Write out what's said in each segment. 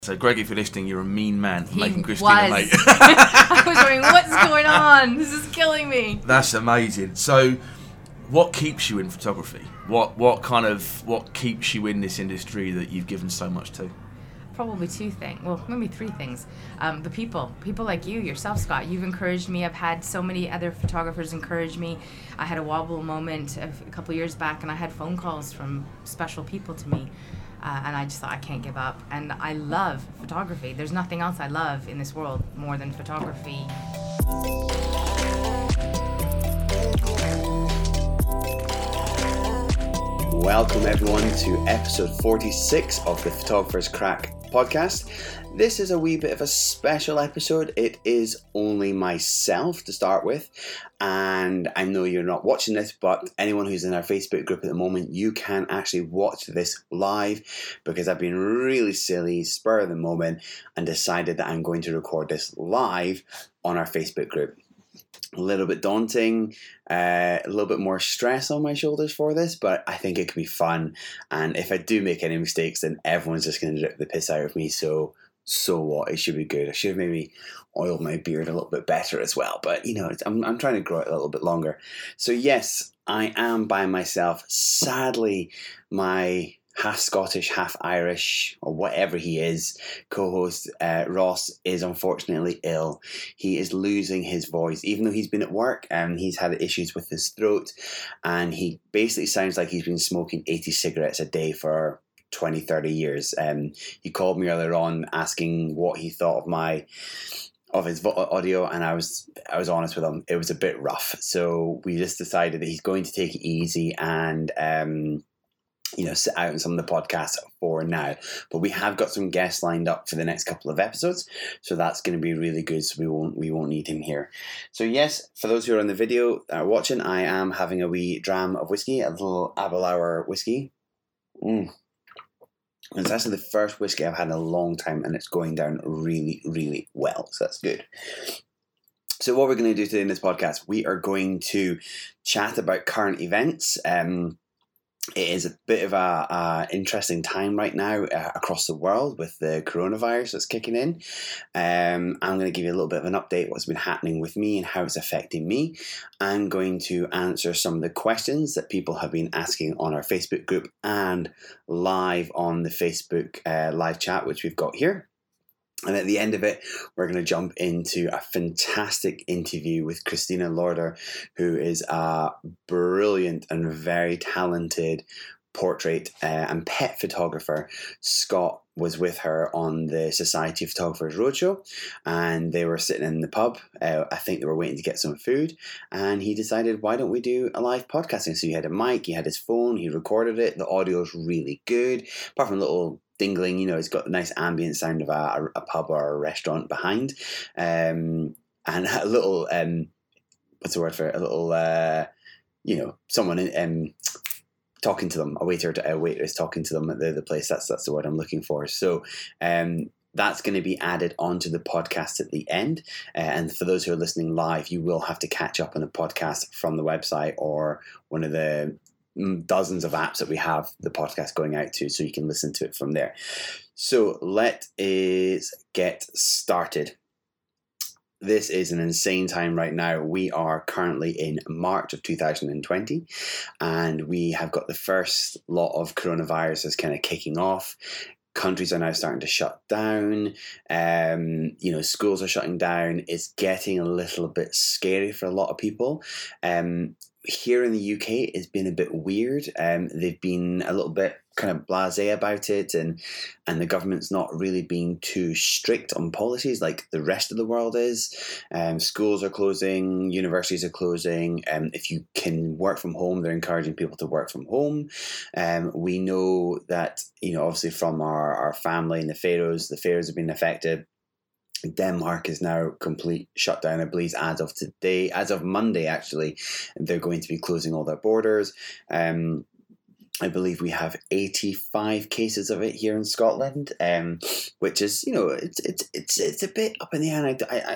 So, Greg, if you're listening, you're a mean man for making was. Christina late. I was wondering, what's going on? This is killing me. That's amazing. So, what keeps you in photography? What keeps you in this industry that you've given so much to? Probably two things. Well, maybe three things. The people like you, yourself, Scott. You've encouraged me. I've had so many other photographers encourage me. I had a wobble moment a couple years back, and I had phone calls from special people to me. And I just thought, I can't give up. And I love photography. There's nothing else I love in this world more than photography. Welcome everyone to episode 46 of the Photographer's Crack podcast. This is a wee bit of a special episode. It is only myself to start with, and I know you're not watching this, but anyone who's in our Facebook group at the moment, you can actually watch this live because I've been really silly, spur of the moment, and decided that I'm going to record this live on our Facebook group. A little bit daunting, a little bit more stress on my shoulders for this, but I think it could be fun. And if I do make any mistakes, then everyone's just going to rip the piss out of me. So what? It should be good. I should have maybe oiled my beard a little bit better as well. But you know, I'm trying to grow it a little bit longer. So yes, I am by myself. Sadly, my half Scottish, half Irish, or whatever he is, co-host Ross is unfortunately ill. He is losing his voice, even though he's been at work and he's had issues with his throat, and he basically sounds like he's been smoking 80 cigarettes a day for 20, 30 years. He called me earlier on asking what he thought of his audio, and I was honest with him. It was a bit rough, so we just decided that he's going to take it easy and sit out on some of the podcasts for now. But we have got some guests lined up for the next couple of episodes, so that's going to be really good. So we won't need him here. So yes, for those who are on the video watching, I am having a wee dram of whiskey, a little Aberlour whiskey. It's actually the first whiskey I've had in a long time, and it's going down really, really well. So that's good. So what we're going to do today in this podcast, we are going to chat about current events. It is a bit of a interesting time right now across the world with the coronavirus that's kicking in. I'm going to give you a little bit of an update what's been happening with me and how it's affecting me. I'm going to answer some of the questions that people have been asking on our Facebook group and live on the Facebook live chat, which we've got here. And at the end of it, we're going to jump into a fantastic interview with Christina Lauder, who is a brilliant and very talented portrait and pet photographer. Scott was with her on the Society of Photographers Roadshow, and they were sitting in the pub. I think they were waiting to get some food, and he decided, why don't we do a live podcasting? So he had a mic, he had his phone, he recorded it. The audio is really good, apart from a little dingling, it's got the nice ambient sound of a pub or a restaurant behind, and a little what's the word for it? A little someone talking to them, a waiter is talking to them at the place. That's the word I'm looking for. So that's going to be added onto the podcast at the end, and for those who are listening live, you will have to catch up on a podcast from the website or one of the dozens of apps that we have the podcast going out to, so you can listen to it from there. So let us get started. This is an insane time right now. We are currently in March of 2020, and we have got the first lot of coronaviruses kind of kicking off. Countries are now starting to shut down. Schools are shutting down. It's getting a little bit scary for a lot of people. Here in the UK, it's been a bit weird. They've been a little bit kind of blasé about it, and the government's not really being too strict on policies like the rest of the world is. Schools are closing, universities are closing. If you can work from home, they're encouraging people to work from home. We know that, obviously from our family in the Faroes have been affected. Denmark is now complete shutdown, I believe, as of Monday, actually. They're going to be closing all their borders. I believe we have 85 cases of it here in Scotland, which is, it's a bit up in the air.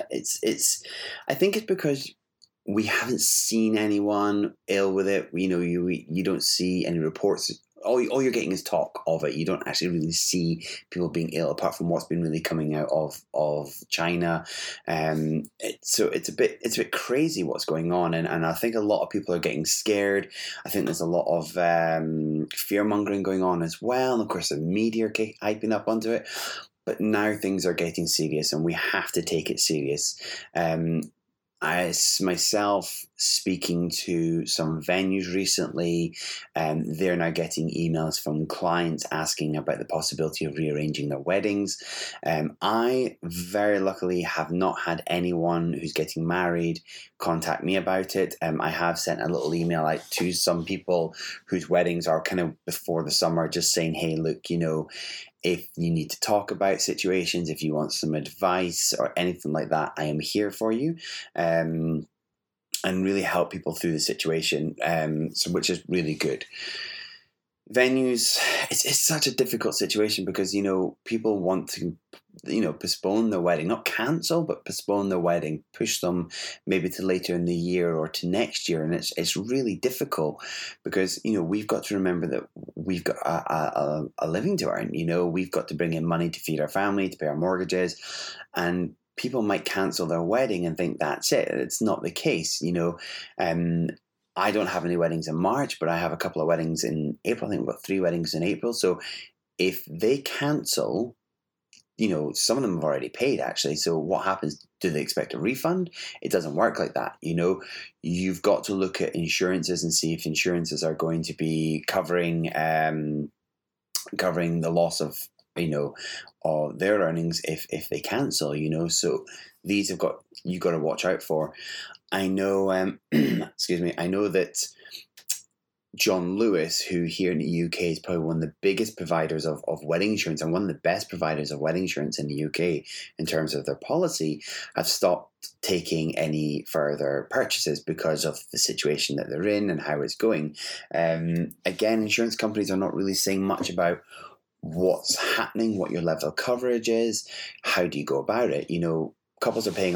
I think it's because we haven't seen anyone ill with it. You don't see any reports all you're getting is talk of it. You don't actually really see people being ill, apart from what's been really coming out of China. So it's a bit crazy what's going on, and I think a lot of people are getting scared. I think there's a lot of fear mongering going on as well, and of course the media are hyping up onto it. But now things are getting serious, and we have to take it serious. I myself speaking to some venues recently, they're now getting emails from clients asking about the possibility of rearranging their weddings. I very luckily have not had anyone who's getting married contact me about it. I have sent a little email out to some people whose weddings are kind of before the summer, just saying, hey, look, if you need to talk about situations, if you want some advice or anything like that, I am here for you, and really help people through the situation, which is really good. Venues, it's such a difficult situation because, people want to, postpone their wedding, not cancel, but postpone their wedding, push them maybe to later in the year or to next year. And it's really difficult because, we've got to remember that we've got a living to earn, we've got to bring in money to feed our family, to pay our mortgages, and people might cancel their wedding and think that's it. It's not the case, I don't have any weddings in March, but I have a couple of weddings in April. I think we've got 3 weddings in April. So if they cancel, some of them have already paid actually. So what happens? Do they expect a refund? It doesn't work like that. You've got to look at insurances and see if insurances are going to be covering the loss of their earnings if they cancel. So these you've got to watch out for. I know, excuse me, I know that John Lewis, who here in the UK is probably one of the biggest providers of wedding insurance and one of the best providers of wedding insurance in the UK in terms of their policy, have stopped taking any further purchases because of the situation that they're in and how it's going. Again, insurance companies are not really saying much about what's happening, what your level of coverage is, how do you go about it. Couples are paying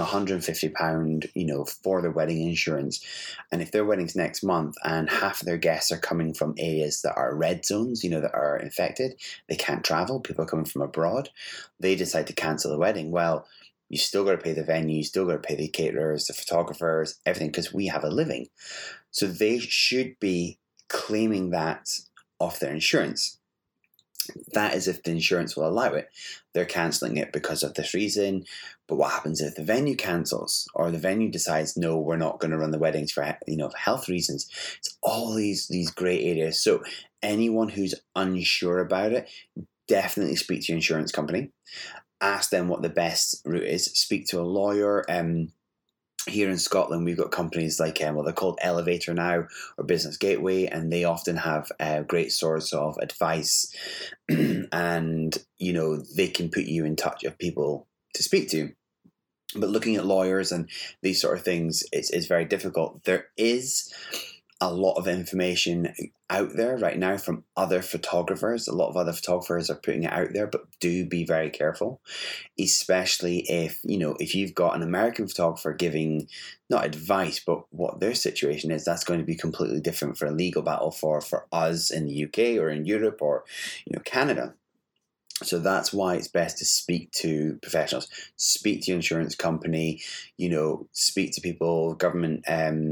£150, for their wedding insurance. And if their wedding's next month and half of their guests are coming from areas that are red zones, that are infected, they can't travel, people are coming from abroad, they decide to cancel the wedding. Well, you still got to pay the venue, you still got to pay the caterers, the photographers, everything, because we have a living. So they should be claiming that off their insurance. That is if the insurance will allow it. They're cancelling it because of this reason. But what happens if the venue cancels or the venue decides, no, we're not going to run the weddings for health reasons? It's all these grey areas. So anyone who's unsure about it, definitely speak to your insurance company. Ask them what the best route is. Speak to a lawyer. Here in Scotland, we've got companies like, they're called Elevator now or Business Gateway, and they often have a great source of advice and, they can put you in touch with people to speak to. But looking at lawyers and these sort of things, it's very difficult. There is a lot of information out there right now from other photographers. A lot of other photographers are putting it out there, but do be very careful, especially if you've got an American photographer giving not advice, but what their situation is. That's going to be completely different for a legal battle for us in the UK or in Europe or Canada. So that's why it's best to speak to professionals, speak to your insurance company, speak to people, government.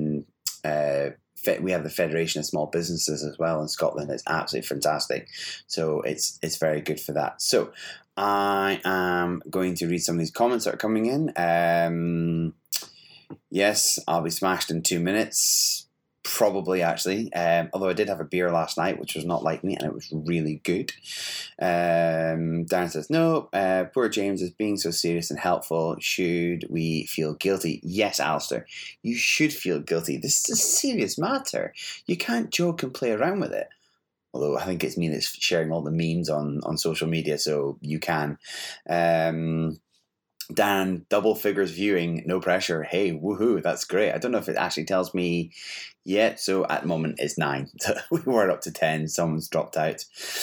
We have the Federation of Small Businesses as well in Scotland. It's absolutely fantastic. So it's very good for that. So I am going to read some of these comments that are coming in. Yes, I'll be smashed in 2 minutes. Probably, actually. Although I did have a beer last night, which was not like me, and it was really good. Darren says, no, poor James is being so serious and helpful. Should we feel guilty? Yes, Alistair, you should feel guilty. This is a serious matter. You can't joke and play around with it. Although I think it's me that's sharing all the memes on social media, so you can. Dan, double figures viewing, no pressure. Hey, woohoo, that's great. I don't know if it actually tells me yet. So at the moment it's 9. We were up to 10. Someone's dropped out.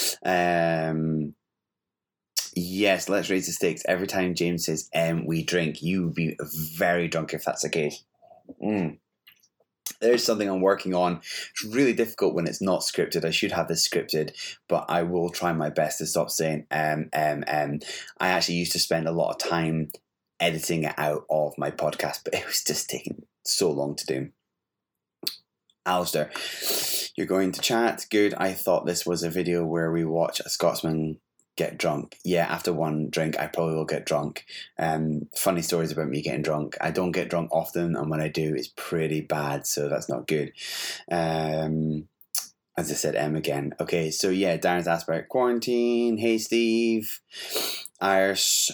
Yes, let's raise the stakes. Every time James says we drink, you would be very drunk if that's the case. There's something I'm working on. It's really difficult when it's not scripted. I should have this scripted, but I will try my best to stop saying I actually used to spend a lot of time editing it out of my podcast, but it was just taking so long to do. Alistair, you're going to chat. Good. I thought this was a video where we watch a Scotsman get drunk. Yeah, after one drink, I probably will get drunk. Funny stories about me getting drunk. I don't get drunk often, and when I do, it's pretty bad, so that's not good. As I said, M again. Okay, so yeah, Darren's asked about quarantine. Hey, Steve. Iris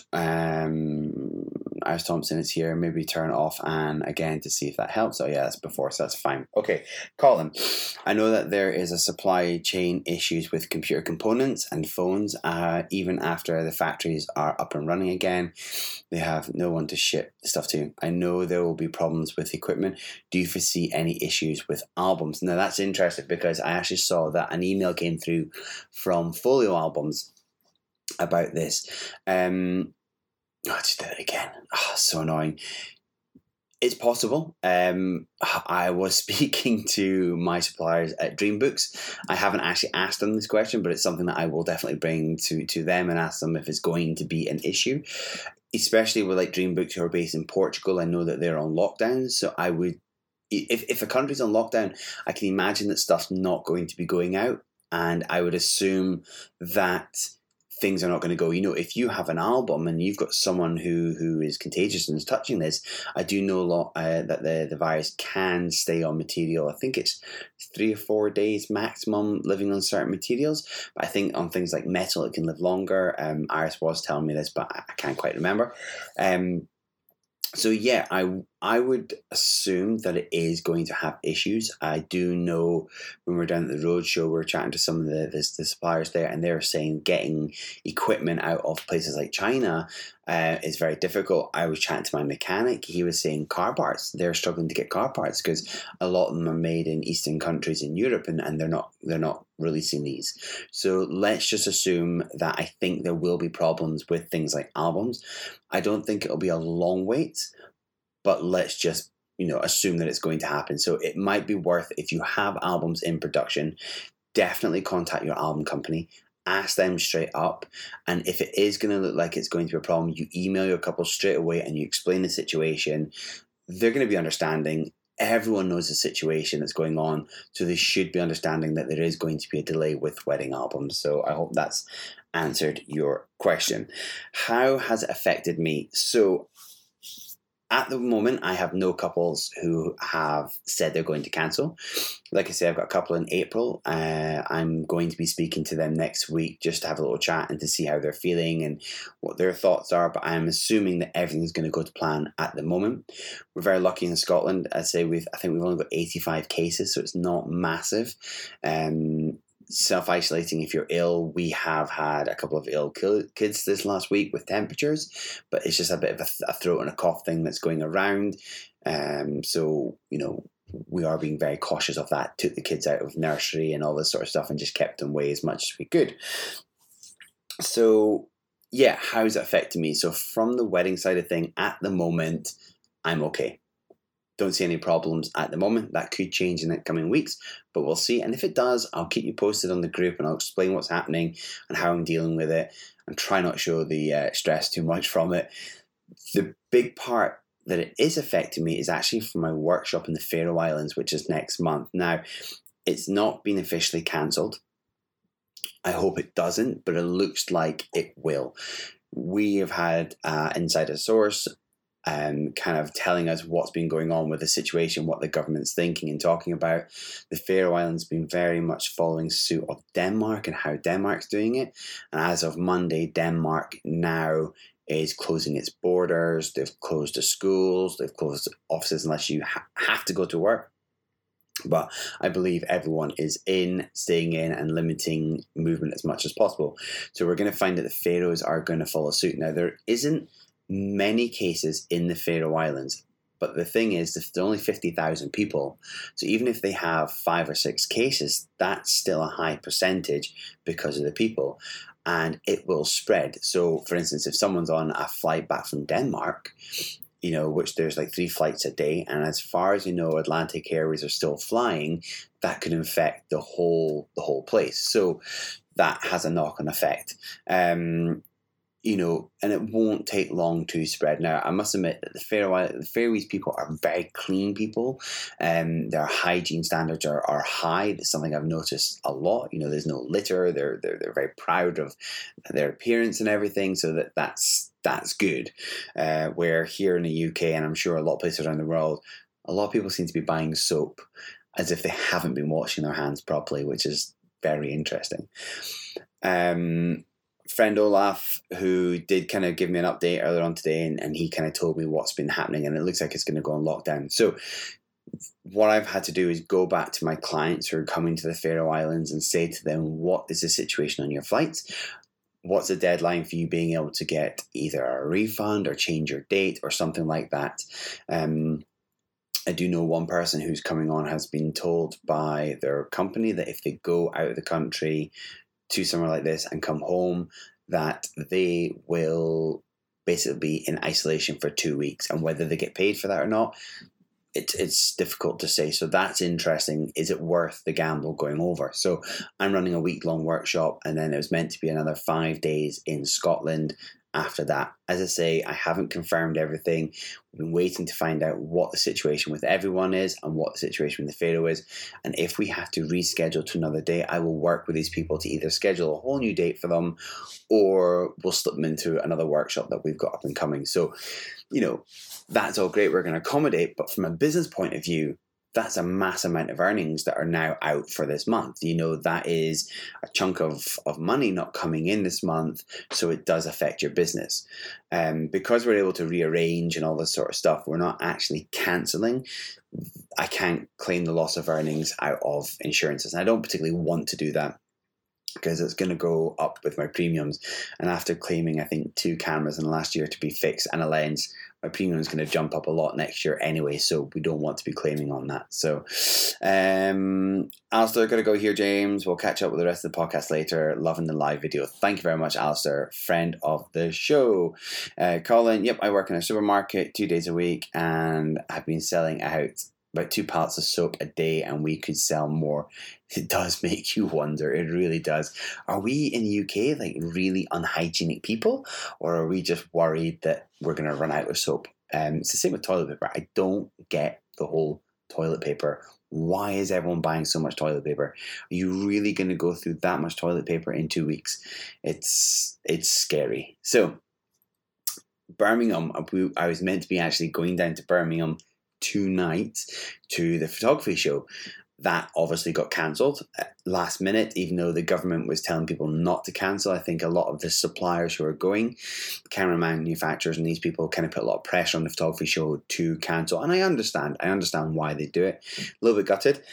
Thompson is here. Maybe turn it off and again to see if that helps. Oh yeah, that's before, so that's fine. Okay, Colin. I know that there is a supply chain issues with computer components and phones. Even after the factories are up and running again, they have no one to ship stuff to. I know there will be problems with equipment. Do you foresee any issues with albums? Now that's interesting because I actually saw that an email came through from Folio Albums about this. I just did it again. Oh, so annoying. It's possible. I was speaking to my suppliers at Dream Books. I haven't actually asked them this question, but it's something that I will definitely bring to them and ask them if it's going to be an issue. Especially with like Dream Books who are based in Portugal. I know that they're on lockdown, so I would, if a country's on lockdown, I can imagine that stuff's not going to be going out, and I would assume that things are not going to go. You know, if you have an album and you've got someone who is contagious and is touching this, I do know a lot that the virus can stay on material. I think it's 3 or 4 days maximum living on certain materials. But I think on things like metal, it can live longer. Iris was telling me this, but I can't quite remember. So yeah, I would assume that it is going to have issues. I do know when we're down at the roadshow, we're chatting to some of the suppliers there, and they're saying getting equipment out of places like China is very difficult. I was chatting to my mechanic. He was saying car parts. They're struggling to get car parts because a lot of them are made in Eastern countries in Europe, and they're not releasing these. So let's just assume that I think there will be problems with things like albums. I don't think it'll be a long wait, but let's just, assume that it's going to happen. So it might be worth, if you have albums in production, definitely contact your album company, ask them straight up. And if it is going to look like it's going to be a problem, you email your couple straight away and you explain the situation. They're going to be understanding. Everyone knows the situation that's going on, so they should be understanding that there is going to be a delay with wedding albums. So I hope that's answered your question. How has it affected me? So at the moment, I have no couples who have said they're going to cancel. Like I say, I've got a couple in April. I'm going to be speaking to them next week just to have a little chat and to see how they're feeling and what their thoughts are. But I'm assuming that everything's going to go to plan at the moment. We're very lucky in Scotland. I think we've only got 85 cases, so it's not massive. Self-isolating if you're ill. We have had a couple of ill kids this last week with temperatures, but it's just a bit of a throat and a cough thing that's going around. So, we are being very cautious of that. Took the kids out of nursery and all this sort of stuff and just kept them away as much as we could. So, yeah, how's it affecting me? So from the wedding side of thing, at the moment, I'm okay. Don't see any problems at the moment. That could change in the coming weeks, but we'll see. And if it does, I'll keep you posted on the group and I'll explain what's happening and how I'm dealing with it and try not to show the stress too much from it. The big part that it is affecting me is actually from my workshop in the Faroe Islands, which is next month. Now, it's not been officially cancelled. I hope it doesn't, but it looks like it will. We have had insider source kind of telling us what's been going on with the situation, what the government's thinking and talking about. The Faroe Islands have been very much following suit of Denmark and how Denmark's doing it. And as of Monday, Denmark now is closing its borders. They've closed the schools. They've closed offices unless you have to go to work. But I believe everyone is staying in and limiting movement as much as possible. So we're going to find that the Faroes are going to follow suit. Now, there isn't many cases in the Faroe Islands, but the thing is, there's only 50,000 people. So even if they have 5 or 6 cases, that's still a high percentage because of the people. And it will spread. So, for instance, if someone's on a flight back from Denmark which there's like 3 flights a day. And as far as Atlantic Airways are still flying, that could infect the whole place. So that has a knock-on effect. And it won't take long to spread. Now, I must admit that the Faroese people are very clean people, and their hygiene standards are high. That's something I've noticed a lot. There's no litter. They're very proud of their appearance and everything. So that's good. Where here in the UK, and I'm sure a lot of places around the world, a lot of people seem to be buying soap as if they haven't been washing their hands properly, which is very interesting. Friend Olaf, who did kind of give me an update earlier on today, and he kind of told me what's been happening, and it looks like it's going to go on lockdown. So what I've had to do is go back to my clients who are coming to the Faroe Islands and say to them, what is the situation on your flights? What's the deadline for you being able to get either a refund or change your date or something like that? I do know one person who's coming on has been told by their company that if they go out of the country to somewhere like this and come home, that they will basically be in isolation for 2 weeks, and whether they get paid for that or not, it's difficult to say. So that's interesting. Is it worth the gamble going over? So I'm running a week-long workshop, and then it was meant to be another 5 days in Scotland after that. As I say, I haven't confirmed everything. We've been waiting to find out what the situation with everyone is and what the situation with the Faroe is. And if we have to reschedule to another day, I will work with these people to either schedule a whole new date for them, or we'll slip them into another workshop that we've got up and coming. So, that's all great. We're going to accommodate. But from a business point of view, that's a mass amount of earnings that are now out for this month. That is a chunk of money not coming in this month, so it does affect your business. Because we're able to rearrange and all this sort of stuff, we're not actually cancelling. I can't claim the loss of earnings out of insurances, and I don't particularly want to do that, because it's going to go up with my premiums. And after claiming, I think, 2 cameras in the last year to be fixed and a lens, my premium is going to jump up a lot next year anyway, so we don't want to be claiming on that. So, Alistair, got to go here, James. We'll catch up with the rest of the podcast later. Loving the live video. Thank you very much, Alistair, friend of the show. Colin, yep, I work in a supermarket 2 days a week, and I've been selling out about 2 pallets of soap a day, and we could sell more. It does make you wonder. It really does. Are we in the UK like really unhygienic people, or are we just worried that we're going to run out of soap? It's the same with toilet paper. I don't get the whole toilet paper. Why is everyone buying so much toilet paper? Are you really going to go through that much toilet paper in 2 weeks? It's scary. So, Birmingham, I was meant to be actually going down to Birmingham tonight to the photography show. That obviously got cancelled last minute, even though the government was telling people not to cancel. I think a lot of the suppliers who are going, camera manufacturers and these people, kind of put a lot of pressure on the photography show to cancel. And I understand why they do it. A little bit gutted.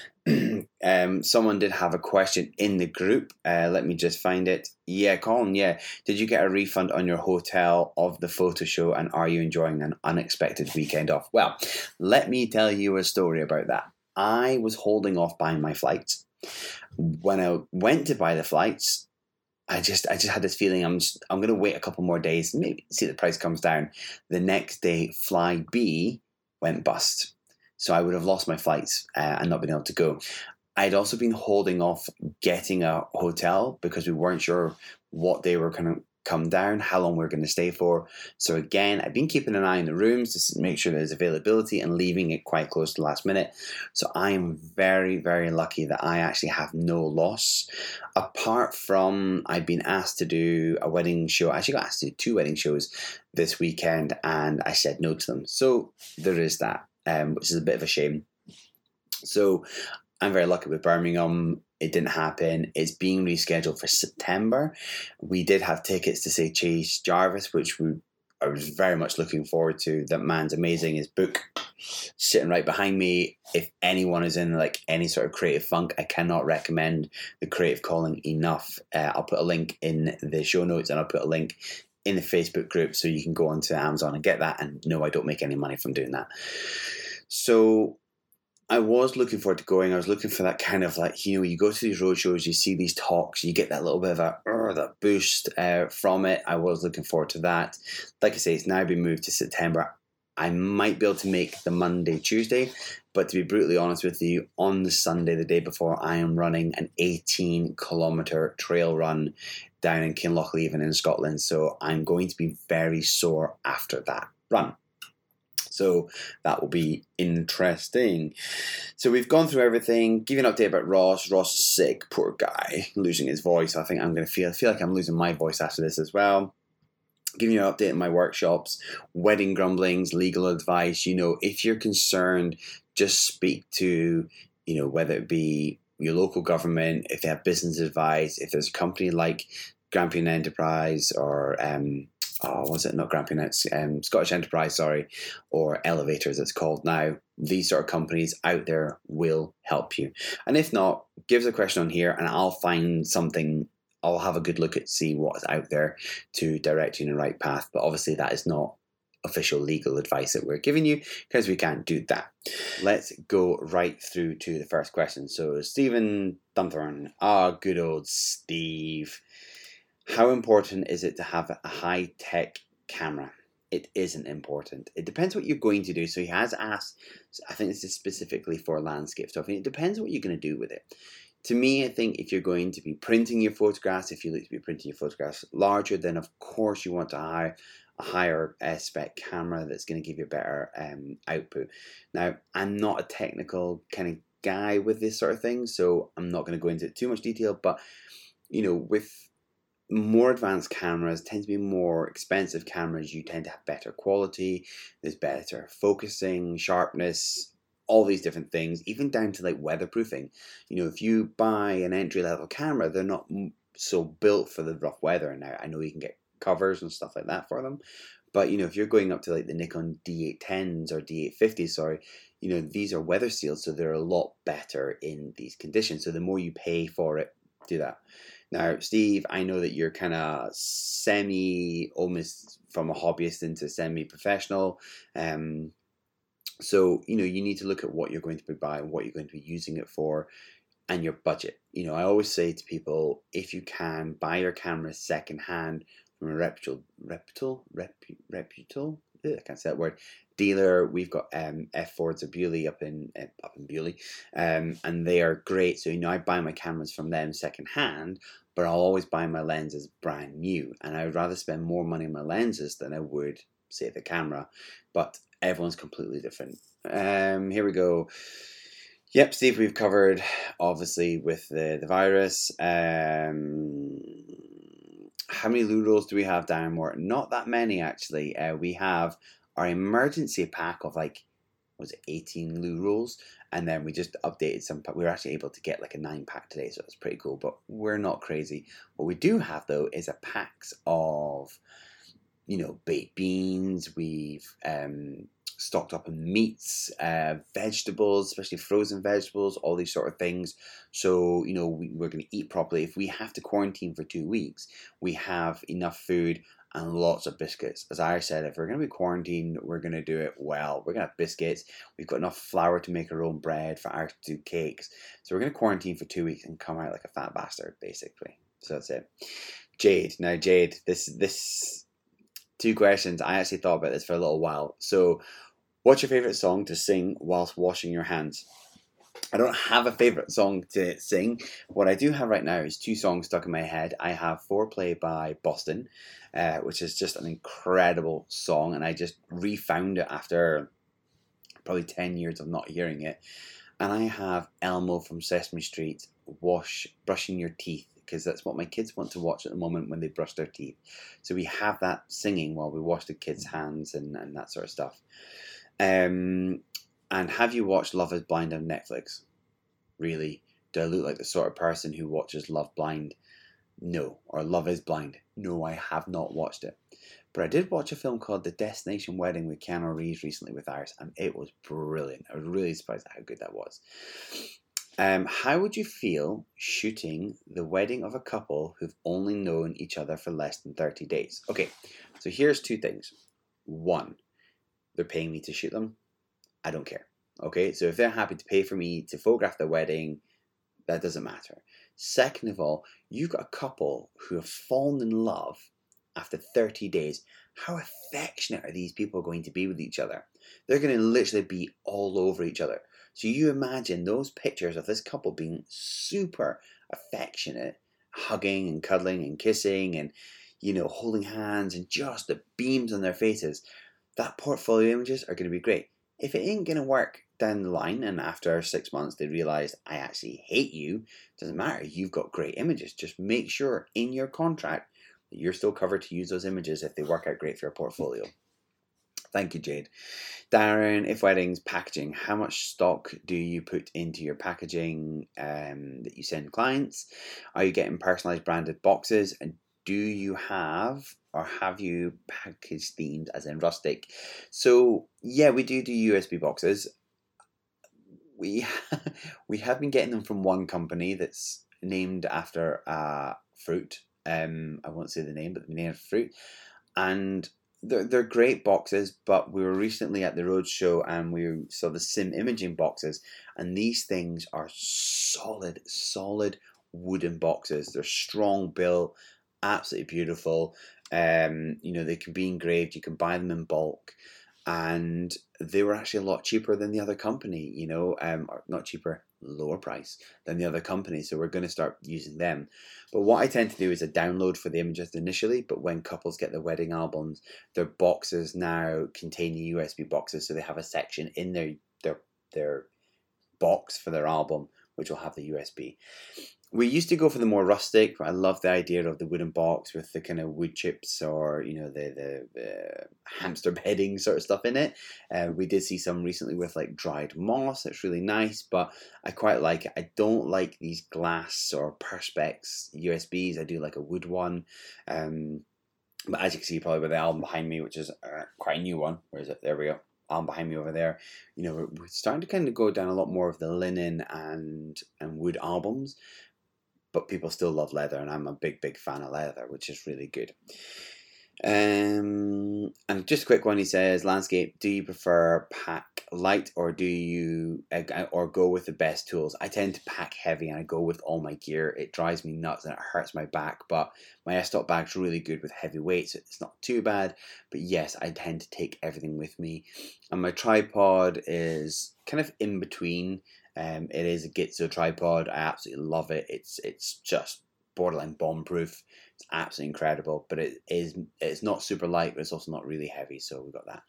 Someone did have a question in the group. Let me just find it. Yeah, Colin, yeah. Did you get a refund on your hotel of the photo show, and are you enjoying an unexpected weekend off? Well, let me tell you a story about that. I was holding off buying my flights. When I went to buy the flights, I just had this feeling I'm going to wait a couple more days, maybe see if the price comes down. The next day, Fly B went bust. So I would have lost my flights and not been able to go. I'd also been holding off getting a hotel because we weren't sure what they were going to come down, how long we were going to stay for. So again, I've been keeping an eye on the rooms to make sure there's availability and leaving it quite close to the last minute. So I am very, very lucky that I actually have no loss. Apart from I've been asked to do a wedding show. I actually got asked to do 2 wedding shows this weekend, and I said no to them. So there is that, which is a bit of a shame. So I'm very lucky with Birmingham. It didn't happen. It's being rescheduled for September. We did have tickets to say Chase Jarvis, which I was very much looking forward to. That man's amazing. His book sitting right behind me. If anyone is in like any sort of creative funk, I cannot recommend The Creative Calling enough. I'll put a link in the show notes, and I'll put a link in the Facebook group so you can go onto Amazon and get that. And no, I don't make any money from doing that. So I was looking forward to going. I was looking for that kind of like, you go to these road shows, you see these talks, you get that little bit of that boost from it. I was looking forward to that. Like I say, it's now been moved to September. I might be able to make the Monday, Tuesday, but to be brutally honest with you, on the Sunday, the day before, I am running an 18-kilometre trail run down in Kinlochleven in Scotland. So I'm going to be very sore after that run. So that will be interesting. So we've gone through everything. Give you an update about Ross. Ross is sick, poor guy, losing his voice. I think I'm going to feel like I'm losing my voice after this as well. Giving you an update on my workshops, wedding grumblings, legal advice. If you're concerned, just speak to, whether it be your local government, if they have business advice, if there's a company like Grampian Enterprise or Scottish Enterprise, or Elevators it's called now. These sort of companies out there will help you. And if not, give us a question on here and I'll find something. I'll have a good look at see what's out there to direct you in the right path. But obviously that is not official legal advice that we're giving you because we can't do that. Let's go right through to the first question. So Stephen Dunthorne, good old Steve. How important is it to have a high-tech camera? It isn't important. It depends what you're going to do. So he has asked, I think this is specifically for landscape stuff. It depends what you're going to do with it. To me, I think if you're going to be printing your photographs, if you look to be printing your photographs larger, then of course you want to hire a higher spec camera that's going to give you a better output. Now, I'm not a technical kind of guy with this sort of thing, so I'm not going to go into too much detail, but with more advanced cameras, tend to be more expensive cameras, you tend to have better quality, there's better focusing, sharpness, all these different things, even down to like weatherproofing. If you buy an entry-level camera, they're not so built for the rough weather. Now, I know you can get covers and stuff like that for them, but if you're going up to like the Nikon D810s or D850s, these are weather sealed, so they're a lot better in these conditions. So the more you pay for it, do that. Now, Steve, I know that you're kind of almost from a hobbyist into semi-professional. So, you need to look at what you're going to be buying, what you're going to be using it for, and your budget. I always say to people, if you can, buy your camera secondhand from a reputable, I can't say that word, dealer. We've got F Fords of Bewley up in Bewley, and they are great. So I buy my cameras from them secondhand, but I'll always buy my lenses brand new, and I would rather spend more money on my lenses than I would say the camera. But everyone's completely different. Here we go. Yep, Steve, we've covered obviously with the virus. How many loo rolls do we have down more? Not that many, actually. We have our emergency pack of 18 loo rolls, and then we just updated some. We were actually able to get like a 9-pack today, so that's pretty cool, but we're not crazy. What we do have, though, is a packs of, baked beans. We've stocked up on meats, vegetables, especially frozen vegetables, all these sort of things. So, we're going to eat properly. If we have to quarantine for 2 weeks, we have enough food and lots of biscuits. As I said, if we're going to be quarantined, we're going to do it well. We're going to have biscuits. We've got enough flour to make our own bread for Irish to do cakes. So we're going to quarantine for 2 weeks and come out like a fat bastard, basically. So that's it. Jade. Now, Jade, this 2 questions. I actually thought about this for a little while. So, what's your favourite song to sing whilst washing your hands? I don't have a favourite song to sing. What I do have right now is 2 songs stuck in my head. I have Foreplay by Boston, which is just an incredible song, and I just refound it after probably 10 years of not hearing it. And I have Elmo from Sesame Street, Brushing Your Teeth, because that's what my kids want to watch at the moment when they brush their teeth. So we have that singing while we wash the kids' hands and that sort of stuff. And have you watched Love is Blind on Netflix? Really? Do I look like the sort of person who watches Love Blind? No. Or Love is Blind? No, I have not watched it. But I did watch a film called The Destination Wedding with Keanu Reeves recently with Iris, and it was brilliant. I was really surprised at how good that was. How would you feel shooting the wedding of a couple who've only known each other for less than 30 days? Okay, so here's 2 things. 1, they're paying me to shoot them. I don't care. Okay, so if they're happy to pay for me to photograph their wedding, that doesn't matter. Second of all, you've got a couple who have fallen in love after 30 days, how affectionate are these people going to be with each other? They're going to literally be all over each other. So you imagine those pictures of this couple being super affectionate, hugging and cuddling and kissing and, holding hands, and just the beams on their faces. That portfolio images are going to be great. If it ain't going to work down the line and after 6 months they realise, I actually hate you, doesn't matter, you've got great images. Just make sure in your contract that you're still covered to use those images if they work out great for your portfolio. Thank you, Jade. Darren, If Weddings, packaging. How much stock do you put into your packaging that you send clients? Are you getting personalised branded boxes? And do you have you package themed as in rustic? So yeah, we do USB boxes. We have been getting them from one company that's named after a fruit. I won't say the name, but they're named after fruit. And they're great boxes, but we were recently at the Roadshow and we saw the Sim Imaging boxes, and these things are solid wooden boxes. They're strong built, absolutely beautiful. They can be engraved, you can buy them in bulk, and they were actually a lot cheaper than the other company, or not cheaper, lower price than the other company. So we're going to start using them. But what I tend to do is a download for the images initially, but when couples get their wedding albums, their boxes now contain the USB boxes, so they have a section in their box for their album which will have the USB. We used to go for the more rustic. I love the idea of the wooden box with the kind of wood chips or, the hamster bedding sort of stuff in it. We did see some recently with like dried moss. It's really nice, but I quite like it. I don't like these glass or Perspex USBs. I do like a wood one. But as you can see probably with the album behind me, which is quite a new one. Where is it? There we go. Album behind me over there. We're starting to kind of go down a lot more of the linen and wood albums. But people still love leather, and I'm a big fan of leather, which is really good. And just a quick one, he says, landscape, do you prefer pack light or do you go with the best tools? I tend to pack heavy and I go with all my gear. It drives me nuts and it hurts my back, but my S-Stop bag's really good with heavy weights. It's not too bad, but yes, I tend to take everything with me. And my tripod is kind of in between. It is a Gitzo tripod. I absolutely love it. It's just borderline bomb proof. It's absolutely incredible, but it's not super light, but it's also not really heavy, so we've got that.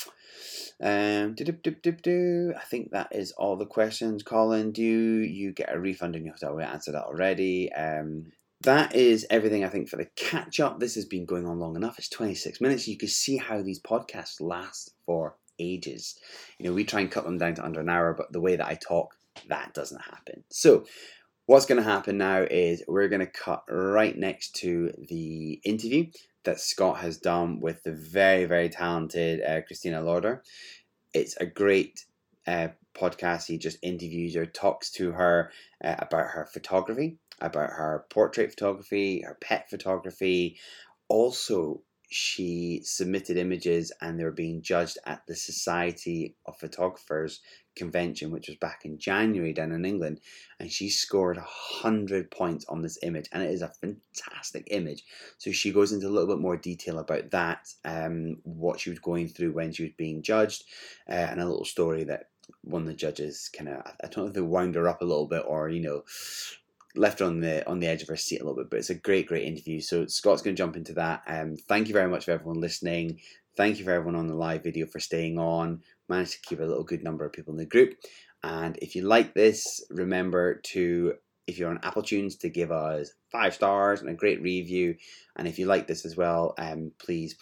I think that is all the questions. Colin, do you get a refund in your hotel? We answered that already. That is everything, I think, for the catch up. This has been going on long enough. It's 26 minutes. You can see how these podcasts last for ages. We try and cut them down to under an hour, but the way that I talk, that doesn't happen. So what's going to happen now is we're going to cut right next to the interview that Scott has done with the very, very talented Christina Lauder. It's a great podcast. He just interviews her, talks to her about her photography, about her portrait photography, her pet photography. Also, she submitted images and they were being judged at the Society of Photographers convention, which was back in January down in England, and she scored 100 points on this image, and it is a fantastic image. So she goes into a little bit more detail about that, what she was going through when she was being judged, and a little story that one of the judges kind of, I don't know if they wound her up a little bit or left her on the edge of her seat a little bit, but it's a great interview. So Scott's going to jump into that. Thank you very much for everyone listening. Thank you for everyone on the live video for staying on. Managed to keep a little good number of people in the group. And if you like this, remember to, if you're on Apple Tunes, to give us 5 stars and a great review. And if you like this as well, please,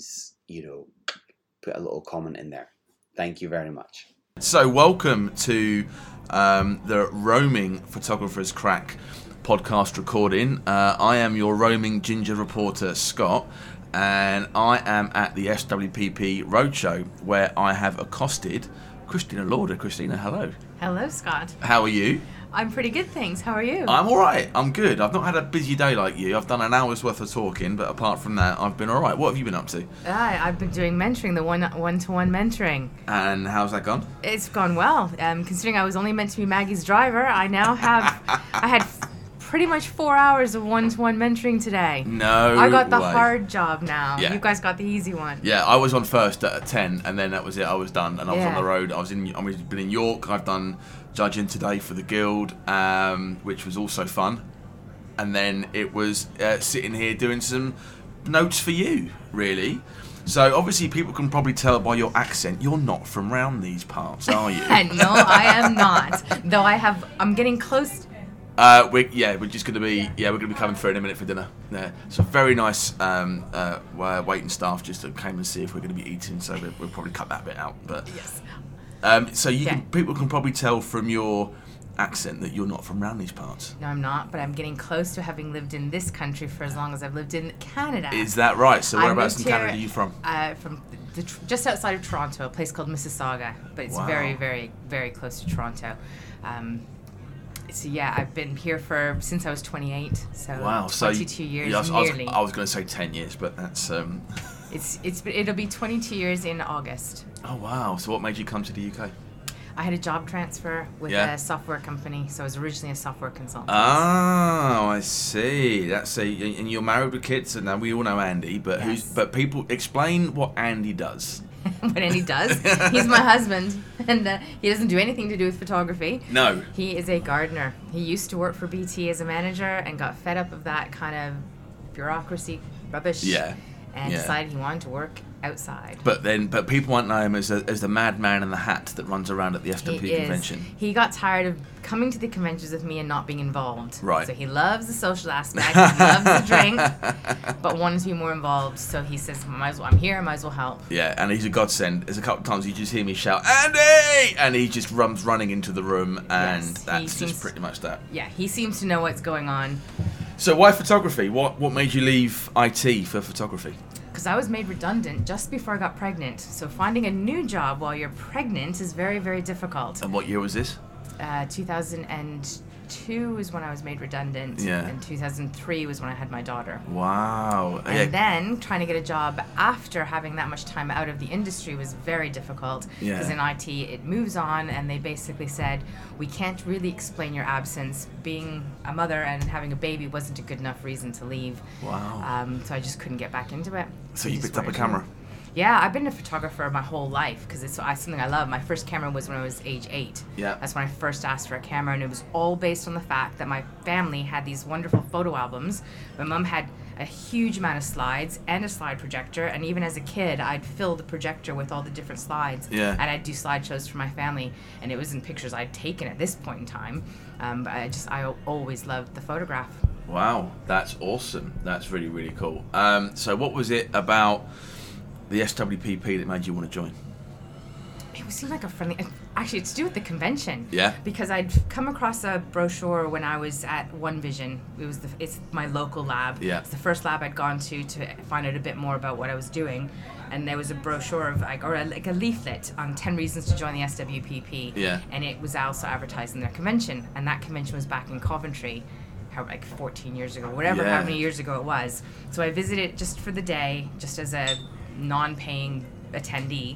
put a little comment in there. Thank you very much. So welcome to the Roaming Photographer's Crack podcast recording. I am your roaming ginger reporter, Scott, and I am at the SWPP Roadshow, where I have accosted Christina Lauder. Christina, hello. Hello, Scott. How are you? I'm pretty good, thanks. How are you? I'm all right. I'm good. I've not had a busy day like you. I've done an hour's worth of talking, but apart from that, I've been all right. What have you been up to? I've been doing mentoring, the one-to-one mentoring. And how's that gone? It's gone well. Considering I was only meant to be Maggie's driver, I now have... I had pretty much 4 hours of one-to-one mentoring today. No I got the way. hard job now. Yeah. You guys got the easy one. Yeah, I was on first at 10, and then that was it. I was done, and I was on Yeah. the road. I've been in York. I've done judging today for the Guild, which was also fun. And then it was sitting here doing some notes for you, really. So obviously people can probably tell by your accent you're not from round these parts, are you? No, I am not. Though I'm getting close. We're just going to be we're going to be coming through in a minute for dinner. Yeah, so very nice waiting staff just came and see if we're going to be eating. So we'll probably cut that bit out. But Yes. so people can probably tell from your accent that you're not from round these parts. No, I'm not, but I'm getting close to having lived in this country for as long as I've lived in Canada. Is that right? So I whereabouts in moved Canada are here, you from? From just outside of Toronto, a place called Mississauga, but it's Wow. very, very, very close to Toronto. So yeah, I've been here since I was 28, so Wow, so 22 years yeah, nearly. I was going to say 10 years, but that's. It'll be 22 years in August. Oh wow! So what made you come to the UK? I had a job transfer with Yeah. a software company, so I was originally a software consultant. Oh, I see. And you're married with kids, and now we all know Andy. But Yes. But people explain what Andy does. What Andy does, he's my husband, and he doesn't do anything to do with photography. No. He is a gardener. He used to work for BT as a manager and got fed up of that kind of bureaucracy rubbish. Yeah. And Yeah. decided he wanted to work outside. But people won't know him as the madman in the hat that runs around at the FWP He is. convention. He got tired of coming to the conventions with me and not being involved. Right. So he loves the social aspect. He loves the drink, but wanted to be more involved. So he says, I'm here. I might as well help. Yeah, and he's a godsend. There's a couple of times you just hear me shout, Andy! And he just runs running into the room, and Yes, he that's seems- just pretty much that. Yeah, he seems to know what's going on. So why photography? What made you leave IT for photography? Because I was made redundant just before I got pregnant. So finding a new job while you're pregnant is very, very difficult. And what year was this? 2002 is when I was made redundant. Yeah. And 2003 was when I had my daughter. Wow. And then trying to get a job after having that much time out of the industry was very difficult. Yeah. Because in IT, it moves on, and they basically said, we can't really explain your absence. Being a mother and having a baby wasn't a good enough reason to leave. Wow. So I just couldn't get back into it. So I you just picked up a wanted to- camera? Yeah, I've been a photographer my whole life because it's something I love. My first camera was when I was age 8. Yeah. That's when I first asked for a camera, and it was all based on the fact that my family had these wonderful photo albums. My mom had a huge amount of slides and a slide projector, and even as a kid, I'd fill the projector with all the different slides. Yeah. And I'd do slideshows for my family, and it was in pictures I'd taken at this point in time. But I always loved the photograph. Wow, that's awesome. That's really, really cool. So what was it about the SWPP that made you want to join? It seemed like a friendly. Actually, it's to do with the convention. Yeah. Because I'd come across a brochure when I was at One Vision. It's my local lab. Yeah. It's the first lab I'd gone to find out a bit more about what I was doing, and there was a brochure of a leaflet on 10 reasons to join the SWPP. Yeah. And it was also advertised in their convention, and that convention was back in Coventry. 14 years ago, whatever, Yeah. how many years ago it was. So I visited just for the day, just as a non-paying attendee.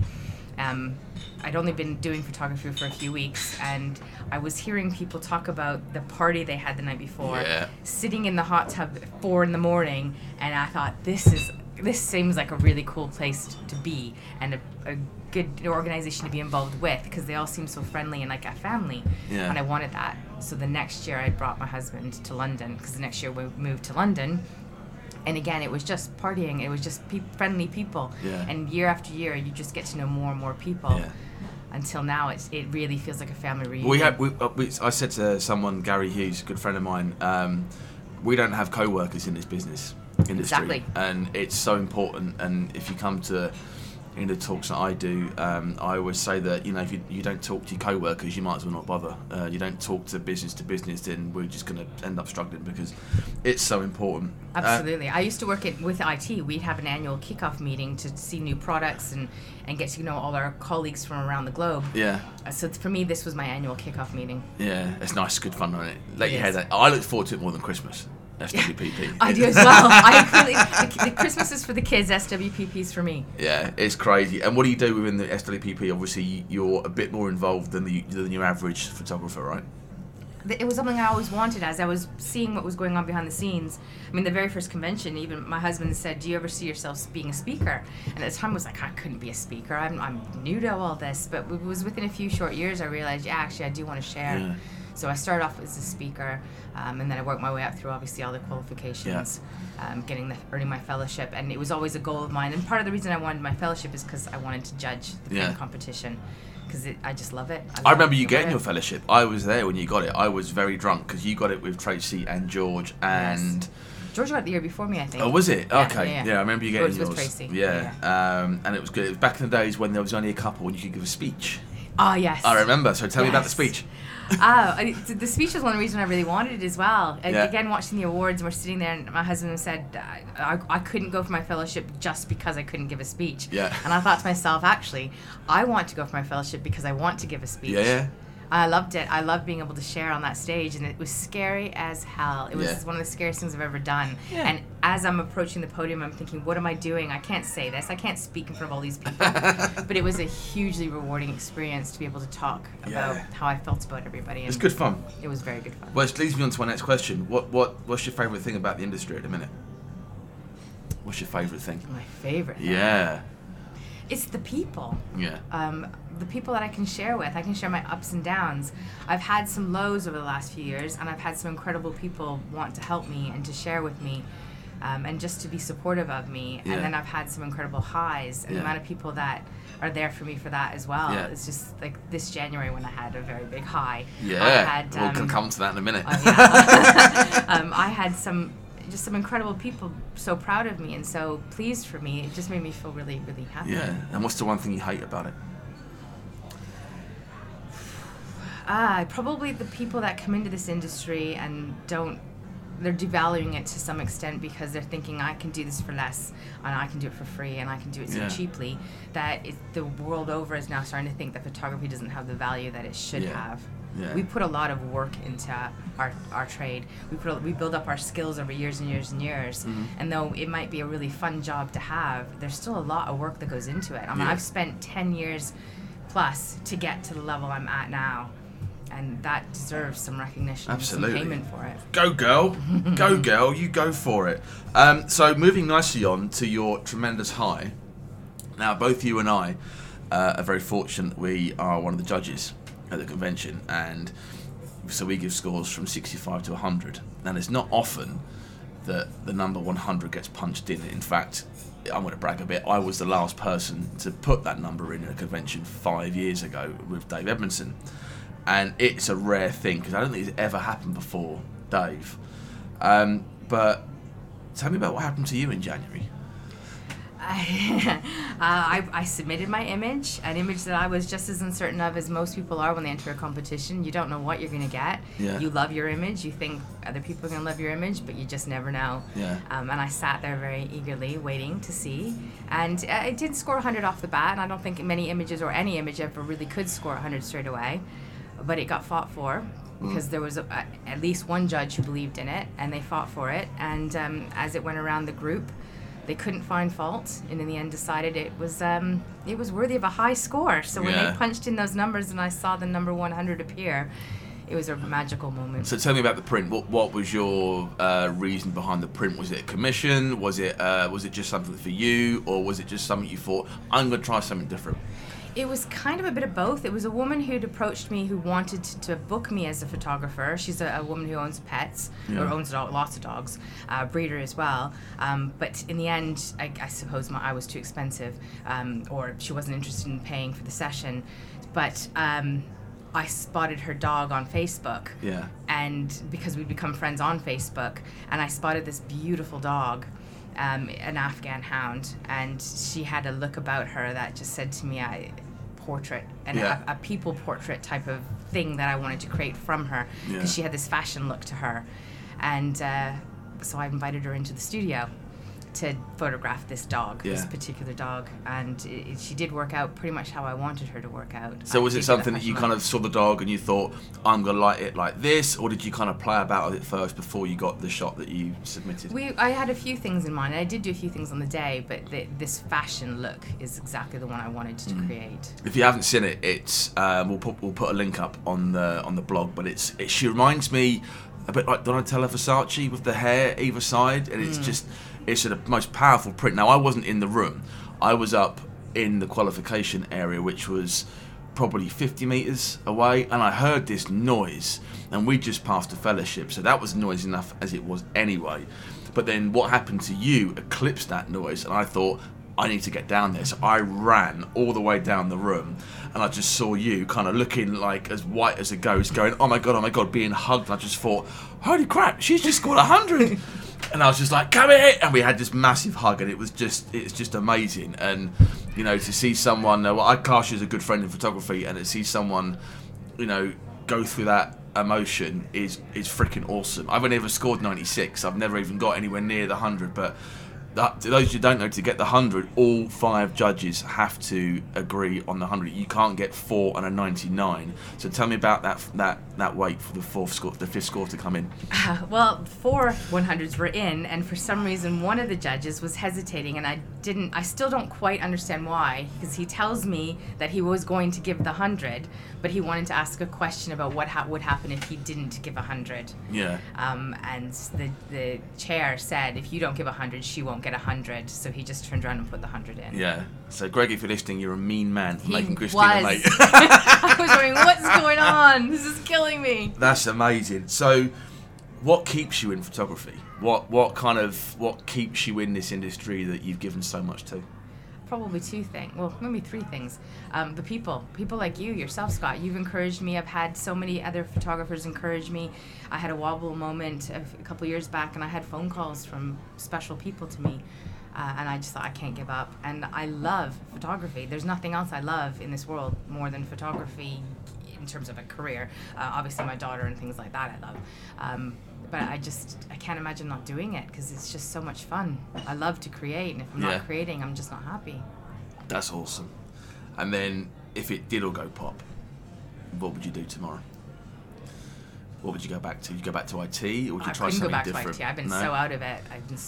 I'd only been doing photography for a few weeks, and I was hearing people talk about the party they had the night before, Yeah. sitting in the hot tub at 4 a.m, and I thought, this seems like a really cool place to be, and a good organization to be involved with, because they all seem so friendly and like a family. Yeah. And I wanted that. So the next year I brought my husband to London, because the next year we moved to London. And again, it was just partying. It was just friendly people. Yeah. And year after year, you just get to know more and more people. Yeah. Until now, it really feels like a family reunion. I said to someone, Gary Hughes, a good friend of mine, we don't have co-workers in this business industry. Exactly. And it's so important. And if you come to the talks that I do, I always say that, if you don't talk to your co-workers, you might as well not bother. You don't talk to business, then we're just going to end up struggling, because it's so important. Absolutely. I used to work with IT. We'd have an annual kickoff meeting to see new products and get to know all our colleagues from around the globe. Yeah. So for me, this was my annual kickoff meeting. Yeah, it's nice, good fun, isn't it? Let your Yes. head out. I look forward to it more than Christmas. SWPP. I do as well. The Christmas is for the kids, SWPP's for me. Yeah, it's crazy. And what do you do within the SWPP? Obviously, you're a bit more involved than your average photographer, right? it was something I always wanted. As I was seeing what was going on behind the scenes, I mean, the very first convention, even my husband said, "Do you ever see yourself being a speaker?" And at the time, I was like, I couldn't be a speaker. I'm new to all this. But it was within a few short years I realized, yeah, actually, I do want to share. Yeah. So I started off as a speaker, and then I worked my way up through obviously all the qualifications, earning my fellowship, and it was always a goal of mine. And part of the reason I wanted my fellowship is because I wanted to judge the print competition, because I just love it. I remember you getting your fellowship. I was there when you got it. I was very drunk because you got it with Tracy and George and. Yes. George got it the year before me, I think. Oh, was it? Yeah, okay. yeah. I remember you getting yours. yours. With Tracy. Yeah. And it was good. It was back in the days when there was only a couple and you could give a speech. Oh, yes. I remember. So tell me about the speech. The speech was one reason I really wanted it as well. Again, watching the awards, we're sitting there, and my husband said I couldn't go for my fellowship just because I couldn't give a speech. Yeah. And I thought to myself, actually, I want to go for my fellowship because I want to give a speech. Yeah. I loved it. I loved being able to share on that stage, and it was scary as hell. It was one of the scariest things I've ever done. Yeah. And as I'm approaching the podium, I'm thinking, what am I doing? I can't say this. I can't speak in front of all these people. But it was a hugely rewarding experience to be able to talk about how I felt about everybody. And it's good fun. It was very good fun. Well, it leads me on to my next question. What's your favourite thing about the industry at the minute? What's your favourite thing? My favourite thing? Yeah. It's the people. Yeah. The people that I can share with. I can share my ups and downs. I've had some lows over the last few years, and I've had some incredible people want to help me and to share with me, and just to be supportive of me. And then I've had some incredible highs, and the amount of people that are there for me for that as well. Yeah. It's just like this January when I had a very big high. Yeah. We'll come to that in a minute. I had some incredible people so proud of me and so pleased for me. It just made me feel really, really happy. Yeah. And what's the one thing you hate about it? Probably the people that come into this industry and they're devaluing it to some extent because they're thinking I can do this for less and I can do it for free and I can do it so cheaply that the world over is now starting to think that photography doesn't have the value that it should have. Yeah. We put a lot of work into our trade. We build up our skills over years and years and years. Mm-hmm. And though it might be a really fun job to have, there's still a lot of work that goes into it. I mean, I've spent 10 years plus to get to the level I'm at now. And that deserves some recognition. Absolutely. And some payment for it. Go girl. Go girl. You go for it. So moving nicely on to your tremendous high. Now, both you and I are very fortunate we are one of the judges at the convention, and so we give scores from 65 to 100. And it's not often that the number 100 gets punched in. In fact, I'm going to brag a bit. I was the last person to put that number in a convention 5 years ago with Dave Edmondson. And it's a rare thing because I don't think it's ever happened before, Dave. But tell me about what happened to you in January. I submitted my image, an image that I was just as uncertain of as most people are when they enter a competition. You don't know what you're going to get. Yeah. You love your image. You think other people are going to love your image, but you just never know. Yeah. And I sat there very eagerly waiting to see. And I did score 100 off the bat, and I don't think many images or any image ever really could score 100 straight away. But it got fought for because there was at least one judge who believed in it, and they fought for it. And as it went around the group, they couldn't find fault, and in the end decided it was worthy of a high score. So when they punched in those numbers and I saw the number 100 appear, it was a magical moment. So tell me about the print. What was your reason behind the print? Was it a commission? Was it just something for you, or was it just something you thought, I'm going to try something different? It was kind of a bit of both. It was a woman who'd approached me who wanted to book me as a photographer. She's a woman who owns pets, or owns lots of dogs, breeder as well. But in the end, I suppose I was too expensive, or she wasn't interested in paying for the session. But I spotted her dog on Facebook. Yeah. And because we'd become friends on Facebook, and I spotted this beautiful dog. An Afghan hound, and she had a look about her that just said to me, portrait, and a people portrait type of thing that I wanted to create from her, because she had this fashion look to her. And so I invited her into the studio, to photograph this dog, Yeah. this particular dog, and she did work out pretty much how I wanted her to work out. So was I it did something get that you fashion kind model. of saw the dog and you thought, I'm going to light it like this, or did you kind of play about with it first before you got the shot that you submitted? I had a few things in mind, and I did do a few things on the day, but this fashion look is exactly the one I wanted to create. If you haven't seen it, it's we'll put a link up on the blog, but she reminds me a bit like Donatella Versace with the hair either side, and it's the most powerful print. Now, I wasn't in the room. I was up in the qualification area, which was probably 50 metres away, and I heard this noise, and we just passed the fellowship, so that was noise enough as it was anyway. But then what happened to you eclipsed that noise, and I thought, I need to get down there. So I ran all the way down the room, and I just saw you kind of looking like as white as a ghost, going, oh my God, being hugged. And I just thought, holy crap, she's just scored 100. And I was just like, come here. And we had this massive hug, and it's just amazing. And, you know, to see someone, well, I class you as a good friend in photography, and to see someone, you know, go through that emotion is freaking awesome. I've only ever scored 96. I've never even got anywhere near the 100, but to those who don't know, to get the 100, all 5 judges have to agree on the 100. You can't get 4 and a 99. So tell me about that wait for the fifth score to come in. Well, 4 100s were in, and for some reason one of the judges was hesitating, and I still don't quite understand why, because he tells me that he was going to give the 100, but he wanted to ask a question about what would happen if he didn't give 100. Yeah. And the chair said, if you don't give 100, she won't get 100. So he just turned around and put the 100 in. Yeah. So Greg, if you're listening, you're a mean man for He making Christina was. late. I was wondering, what's going on? This is killing me. That's amazing. So, what keeps you in photography? What keeps you in this industry that you've given so much to? Probably 2 things. Well, maybe 3 things. The people like you, yourself, Scott. You've encouraged me. I've had so many other photographers encourage me. I had a wobble moment a couple years back, and I had phone calls from special people to me. And I just thought, I can't give up. And I love photography. There's nothing else I love in this world more than photography in terms of a career. Obviously, my daughter and things like that I love. But I can't imagine not doing it, because it's just so much fun. I love to create, and if I'm not creating, I'm just not happy. That's awesome. And then, if it did all go pop, what would you do tomorrow? What would you go back to? You go back to IT, or would you try something different? I couldn't go back to IT. I've been so out of it.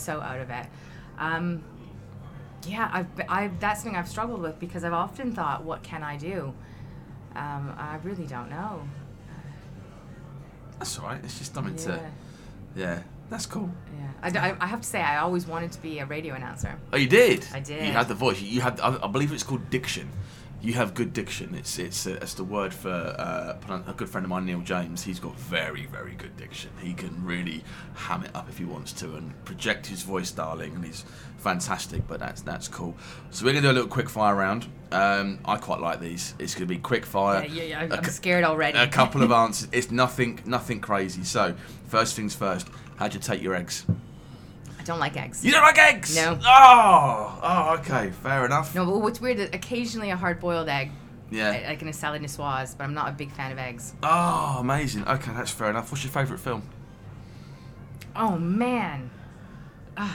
That's something I've struggled with, because I've often thought, what can I do? I really don't know. That's all right. It's just something to... Yeah, that's cool. Yeah, I have to say, I always wanted to be a radio announcer. Oh, you did? I did. You had the voice. You had, I believe it's called diction. You have good diction. It's the word for a good friend of mine, Neil James. He's got very, very good diction. He can really ham it up if he wants to and project his voice, darling, and he's fantastic. But that's cool. So we're gonna do a little quick fire round. I quite like these. It's gonna be quick fire. Yeah, I'm scared already. A couple of answers. It's nothing crazy. So first things first. How'd you take your eggs? I don't like eggs. You don't like eggs? No. Oh, okay, fair enough. No, but what's weird is occasionally a hard-boiled egg. Yeah. Like in a salad niçoise, but I'm not a big fan of eggs. Oh, amazing. Okay, that's fair enough. What's your favourite film? Oh man. I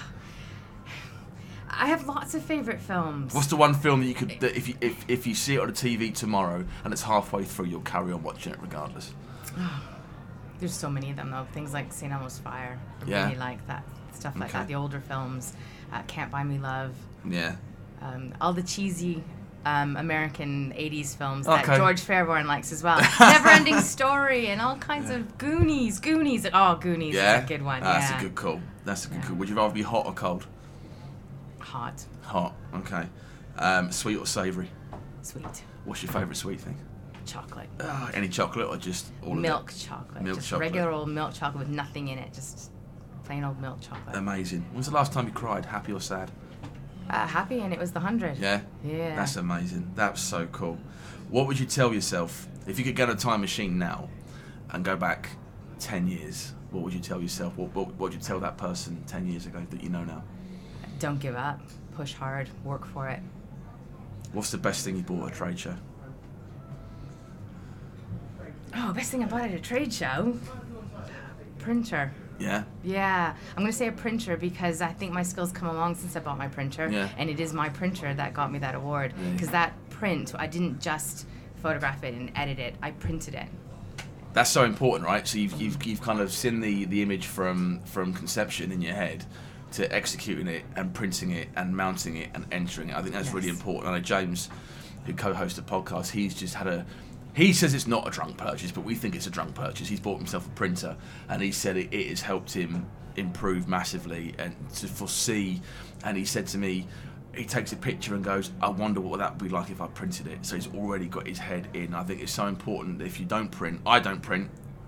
have lots of favourite films. What's the one film that you could, that if you see it on the TV tomorrow and it's halfway through, you'll carry on watching it regardless? There's so many of them though. Things like St. Elmo's Fire. I really like that. Stuff like that. The older films. Can't Buy Me Love. Yeah. All the cheesy American 80s films that George Fairbairn likes as well. Never Ending Story and all kinds of Goonies. Goonies is a good one. That's a good call. That's a good call. Would you rather be hot or cold? Hot. Hot. Okay. Sweet or savoury? Sweet. What's your favourite sweet thing? Chocolate. Any chocolate or just all milk of it? Chocolate. Milk just chocolate. Regular old milk chocolate with nothing in it. Just plain old milk chocolate. Amazing. When's the last time you cried? Happy or sad? Happy, and it was the 100. Yeah? Yeah. That's amazing. That's so cool. What would you tell yourself if you could get a time machine now and go back 10 years? What would you tell yourself? What would you tell that person 10 years ago that you know now? Don't give up. Push hard. Work for it. What's the best thing you bought at a trade show? Oh, best thing I bought at a trade show? Printer. Yeah. Yeah, I'm gonna say a printer because I think my skills come along since I bought my printer, and it is my printer that got me that award. Because that print, I didn't just photograph it and edit it; I printed it. That's so important, right? So you've kind of seen the image from conception in your head to executing it and printing it and mounting it and entering it. I think that's really important. I know James, who co-hosts the podcast, he's just had he says it's not a drunk purchase, but we think it's a drunk purchase. He's bought himself a printer, and he said it has helped him improve massively and to foresee. And he said to me, he takes a picture and goes, I wonder what that would be like if I printed it. So he's already got his head in. I think it's so important that if you don't print, I don't print.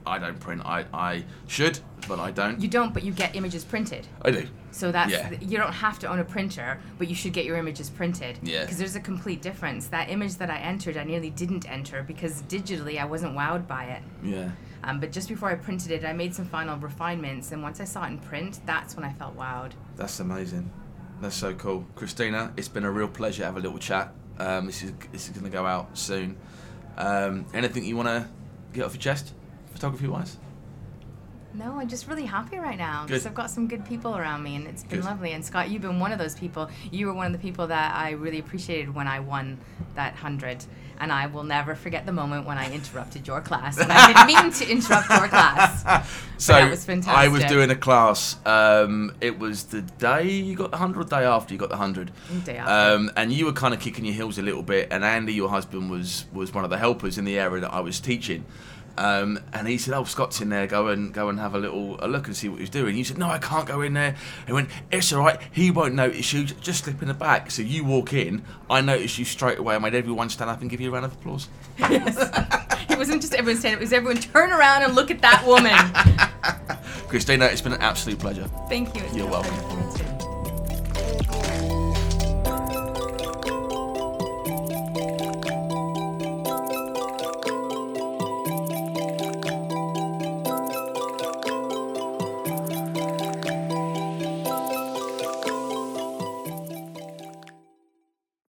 I should, but I don't. You don't, but you get images printed. I do. So you don't have to own a printer, but you should get your images printed. Yeah. Because there's a complete difference. That image that I entered, I nearly didn't enter because digitally I wasn't wowed by it. Yeah. But just before I printed it, I made some final refinements, and once I saw it in print, that's when I felt wowed. That's amazing. That's so cool. Christina, it's been a real pleasure to have a little chat. This is going to go out soon. Anything you want to get off your chest, photography-wise? No, I'm just really happy right now because Good. I've got some good people around me, and it's been Good. lovely. And Scott, you've been one of those people. You were one of the people that I really appreciated when I won that 100. And I will never forget the moment when I interrupted your class. And I didn't mean to interrupt your class. So that was fantastic. I was doing a class. It was the day you got the 100, or the day after you got the 100. Day after. And you were kind of kicking your heels a little bit. And Andy, your husband, was one of the helpers in the area that I was teaching. And he said, "Oh, Scott's in there. Go and have a look and see what he's doing." You said, "No, I can't go in there." He went, "It's all right. He won't notice you. Just slip in the back." So you walk in. I noticed you straight away. I made everyone stand up and give you a round of applause. Yes. It wasn't just everyone stand up. It was everyone turn around and look at that woman. Christina, it's been an absolute pleasure. Thank you. You're welcome.